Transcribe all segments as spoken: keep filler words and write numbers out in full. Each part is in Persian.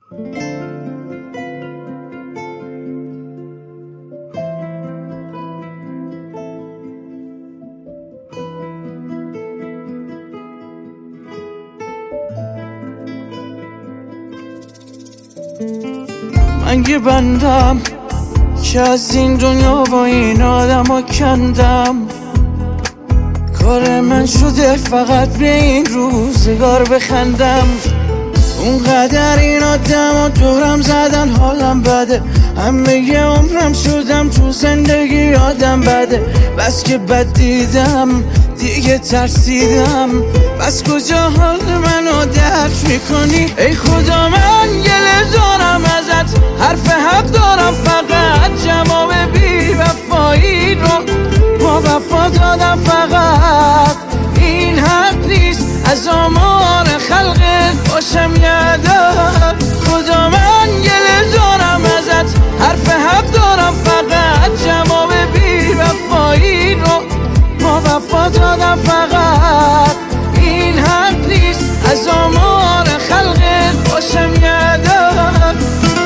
من یه بندم که از این دنیا و این آدم ها کندم. کار من شده فقط به این روزگار بخندم. اونقدر این آدم ها دورم زدن حالم بده. همه یه عمرم شدم تو زندگی آدم بده. بس که بد دیدم دیگه ترسیدم. بس کجا حال منو درک میکنی؟ ای خدا من گله دارم ازت، حرف حق دارم فقط. جواب بی وفایی رو با وفا دادم فقط. این حق نیست از آمار خلقت باشم یادت. خدا من گله دارم ازت، حرف حق دارم فقط. جواب بی وفایی رو با وفا دادم فقط. این حق نیست از آمار خلقت باشم یادت.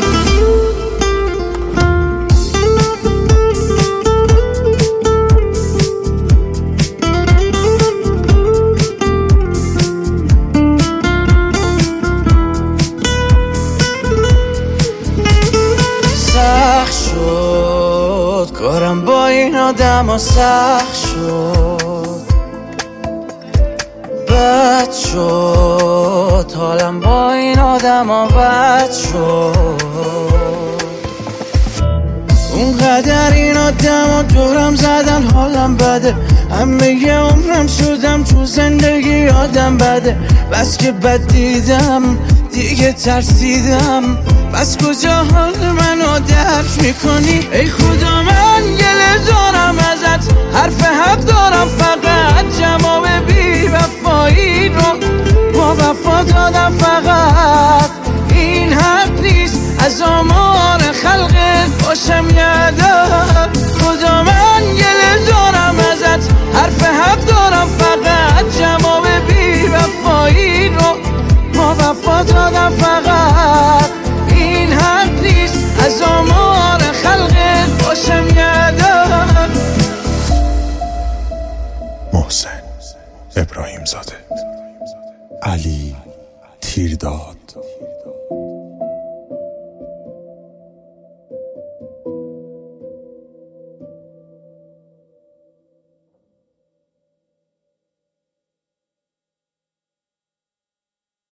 سخت شد کارم با این آدم ها، سخت شد بد شد حالم با این آدم ها، بد شد. اونقدر این آدم ها دورم زدن حالم بده. همه یه عمرم شدم تو زندگی آدم بده. بس که بد دیدم دیگه ترسیدم. بس کجا حال منو درک میکنی؟ ای خدا من گله دارم ازت، حرف حق دارم فقط. جواب بی وفایی رو با وفا دادم فقط. این حق نیست از آمار خلقت باشم یادت. خدا من گله دارم ازت، حرف حق دارم فقط. جواب بی وفایی رو با وفا دادم فقط. این حق نیست از آمار خلقت باشم یادت. محسن ابراهیم زاده، علی تیرداد.